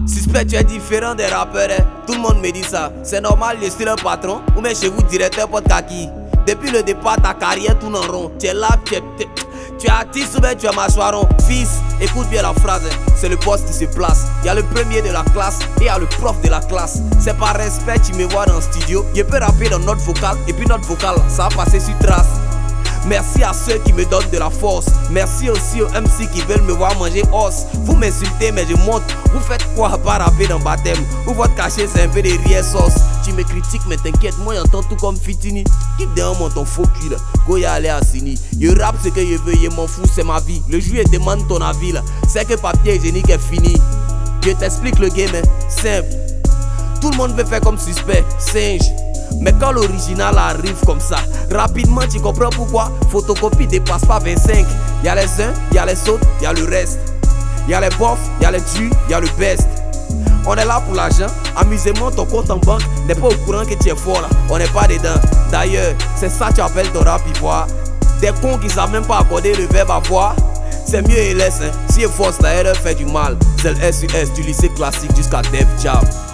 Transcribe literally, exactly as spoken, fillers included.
suspect, tu es différent des rappeurs, hein. Tout le monde me dit ça. C'est normal, je suis le patron. Ou même chez vous, directeur pot kaki. Depuis le départ, ta carrière tourne en rond. Tu es là, tu es, tu, tu es artiste ou bien tu es mâchoiron. Fils, écoute bien la phrase, hein. C'est le boss qui se place. Il y a le premier de la classe et il y a le prof de la classe. C'est par respect, tu me vois dans le studio. Je peux rapper dans notre vocal et puis notre vocal, ça va passer sur trace. Merci à ceux qui me donnent de la force. Merci aussi aux M C qui veulent me voir manger os. Vous m'insultez mais je monte. Vous faites quoi à pas rapper dans baptême? Ou votre cachet c'est un peu de rire sauce. Tu me critiques mais t'inquiète, moi j'entends tout comme Fitini. Quitte derrière moi ton faux cul là. Go y aller à Sini. Je rappe ce que je veux, je m'en fous, c'est ma vie. Le juillet demande ton avis là. C'est que papier hygiénique est fini. Je t'explique le game, hein. Simple. Tout le monde veut faire comme suspect, singe. Mais quand l'original arrive comme ça, rapidement tu comprends pourquoi. Photocopie dépasse pas vingt-cinq. Y'a les uns, y'a les autres, y'a le reste. Y'a les bofs, y'a les tu, y'a le best. On est là pour l'argent, amusez-moi, ton compte en banque n'est pas au courant que tu es fort là, on n'est pas dedans. D'ailleurs, c'est ça que tu appelles ton rap ivoire. Des cons qui savent même pas accorder le verbe avoir. C'est mieux et laisse, hein. Si elle force la R fait du mal. C'est le S U S du lycée classique jusqu'à Dev Jam.